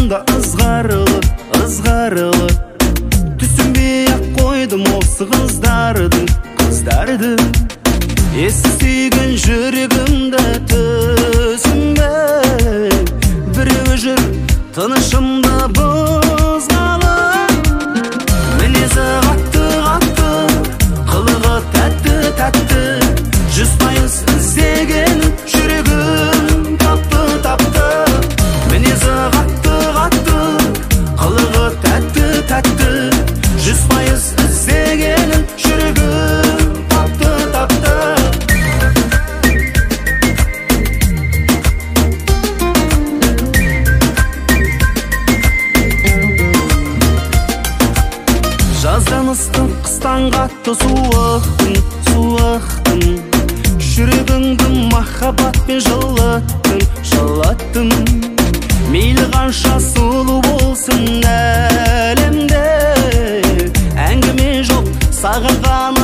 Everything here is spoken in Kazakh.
жанымда ызғарлы түсінбей-ақ қойдым осы қыздарды есі сүйген жүрегімді түсінбей біреуі жүр тынышымды бұзғалы мінезі қатты қылығы тәтті 100% іздеген жүрегім тапты мінезі қатты қылығы тәтті 100% іздеген жүрегім тапты жаздан ыстық қыстан қатты суықтың жүрегіңді махаббатпен жылаттым мейлі қанша сұлу болсын әлемде әңгіме жоқ саған ғана